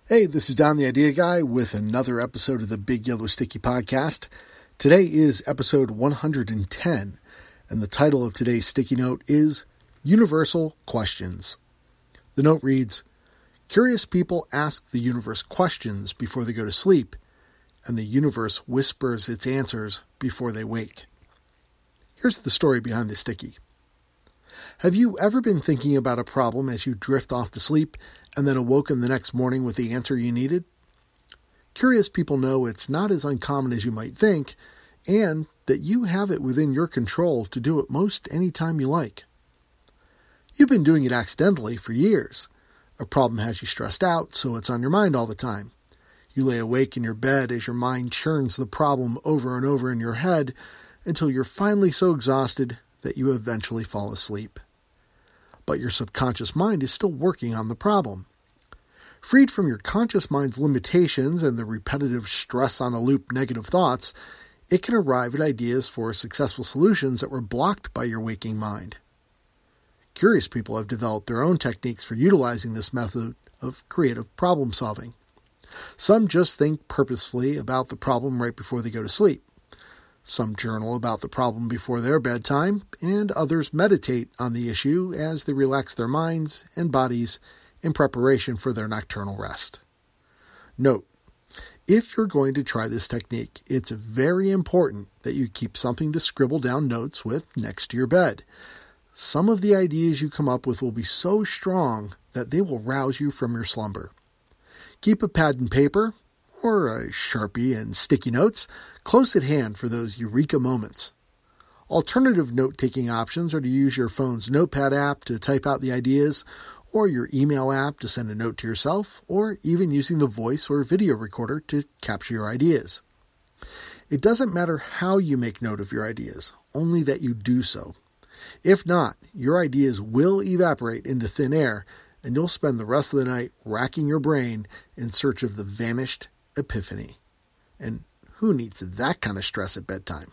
Hey, this is Don the Idea Guy with another episode of the Big Yellow Sticky Podcast. Today is episode 110, and the title of today's sticky note is Universal Questions. The note reads, Curious people ask the universe questions before they go to sleep, and the universe whispers its answers before they wake. Here's the story behind the sticky. Have you ever been thinking about a problem as you drift off to sleep and then awoken the next morning with the answer you needed? Curious people know it's not as uncommon as you might think, and that you have it within your control to do it most any time you like. You've been doing it accidentally for years. A problem has you stressed out, so it's on your mind all the time. You lay awake in your bed as your mind churns the problem over and over in your head until you're finally so exhausted that you eventually fall asleep. But your subconscious mind is still working on the problem. Freed from your conscious mind's limitations and the repetitive stress-on-a-loop negative thoughts, it can arrive at ideas for successful solutions that were blocked by your waking mind. Curious people have developed their own techniques for utilizing this method of creative problem solving. Some just think purposefully about the problem right before they go to sleep. Some journal about the problem before their bedtime, and others meditate on the issue as they relax their minds and bodies in preparation for their nocturnal rest. Note, if you're going to try this technique, it's very important that you keep something to scribble down notes with next to your bed. Some of the ideas you come up with will be so strong that they will rouse you from your slumber. Keep a pad and paper, or a Sharpie and sticky notes, close at hand for those eureka moments. Alternative note-taking options are to use your phone's notepad app to type out the ideas, or your email app to send a note to yourself, or even using the voice or video recorder to capture your ideas. It doesn't matter how you make note of your ideas, only that you do so. If not, your ideas will evaporate into thin air, and you'll spend the rest of the night racking your brain in search of the vanished epiphany. And who needs that kind of stress at bedtime?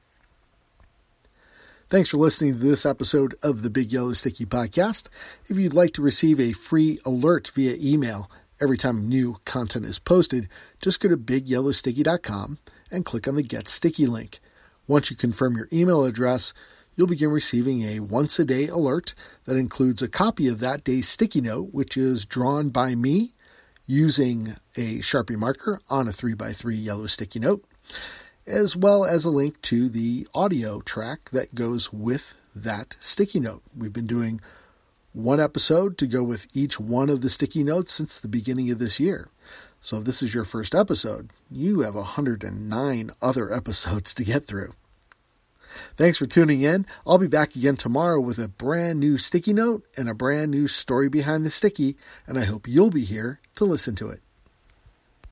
Thanks for listening to this episode of the Big Yellow Sticky Podcast. If you'd like to receive a free alert via email every time new content is posted, just go to bigyellowsticky.com and click on the Get Sticky link. Once you confirm your email address, you'll begin receiving a once-a-day alert that includes a copy of that day's sticky note, which is drawn by me using a Sharpie marker on a 3x3 yellow sticky note, as well as a link to the audio track that goes with that sticky note. We've been doing one episode to go with each one of the sticky notes since the beginning of this year. So if this is your first episode, you have 109 other episodes to get through. Thanks for tuning in. I'll be back again tomorrow with a brand new sticky note and a brand new story behind the sticky, and I hope you'll be here to listen to it.